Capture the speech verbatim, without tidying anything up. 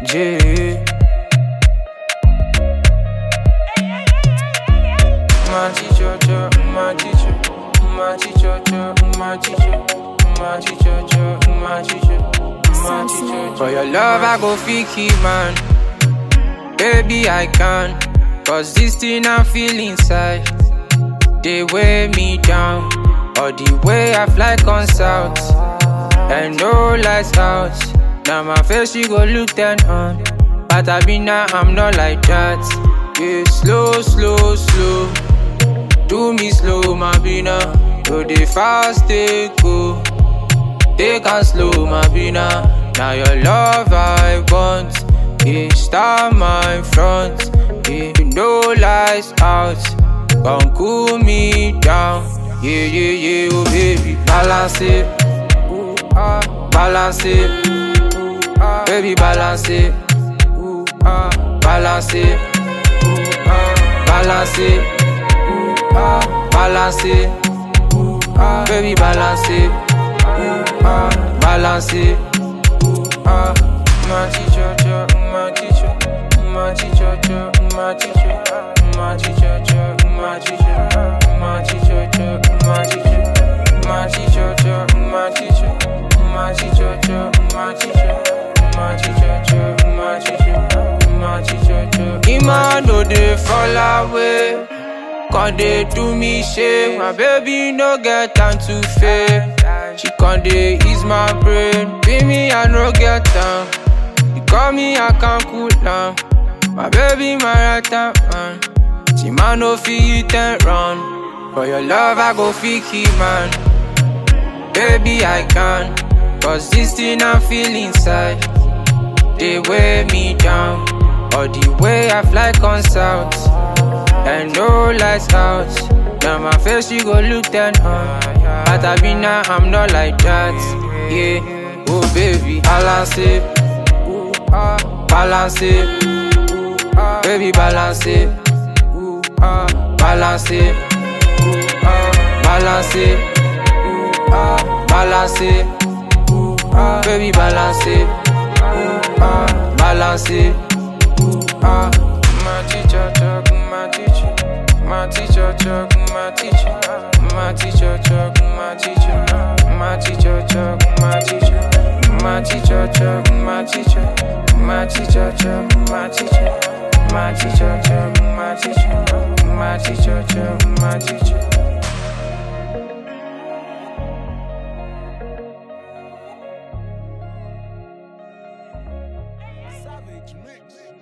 Yeah. My teacher, my teacher, my teacher, my teacher, my teacher, my teacher, my teacher. For your love, I go fiki, man. Baby, I can. Cause this thing I feel inside, they weigh me down. Or the way I fly on south, and no lights out. Now my face, you go look then on. But I be now, I'm not like that. Yeah, slow, slow, slow. Do me slow, my bina. Do the fast, they go. They can slow, my bina. Now your love I want. Yeah, start my front. Yeah, no lights out. Come cool me down. Yeah, yeah, yeah, oh baby. Balance it. Ooh, ah, balance it. Ooh, ah, baby, balance it. Ooh, ah, balance it. Ooh, ah, balance it. Ooh, ah, balance it. Ooh, ah, baby, balance it. Ooh, ah, balance it. Ooh, ah, my teacher, my teacher, my teacher, my teacher, my teacher, my teacher, my teacher, my teacher, my teacher, my teacher, my teacher, my teacher, my teacher, my teacher, my teacher. Ima no dey fall away, con dey do me shame. My baby no get time to fail. She con dey ease my brain. Be me I no get time. You call me I can't cool down. My baby my right hand man. She man no fit and run. For your love I go fiki man. Baby I can. Cause this thing I feel inside, they weigh me down. Or the way I fly on south, and no lights out. Now my face you go look then on. But I be now I'm not like that. Yeah, oh baby, balance it. Ooh, ah, balance it. Ooh, ah, baby, balance it. Ooh, ah, balance it. Ooh, ah, balance it. Ooh, ah, balance it. Ooh, ah, baby, balance it. Ooh, ah, balance it. Ooh, ah, my teacher, my teacher, my teacher, my teacher, my teacher, my teacher, my teacher, my teacher, my teacher, my teacher, my teacher, my teacher, my teacher, my teacher, my teacher, my teacher. Savage Mix.